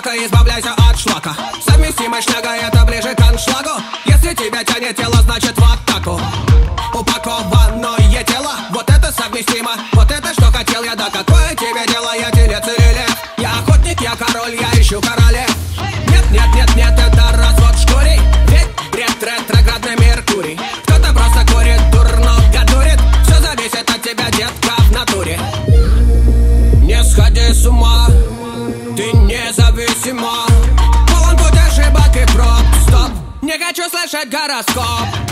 собака, избавляйся от шлака. Совместимая шняга, это ближе к аншлагу. Если тебя тянет тело, значит в атаку. Упакованное тело, вот это совместимо. Вот это что хотел я, да какое тебе дело? Я телец или лев? Я охотник, я король, я ищу королев. Нет, нет, нет, нет, это развод шкурей. Ведь бред ретроградный Меркурий. Кто-то просто курит, дурного дурит. Все зависит от тебя, детка, в натуре. Не сходи с ума, ты независима. Полон путь ошибок и проб, стоп. Не хочу слышать гороскоп.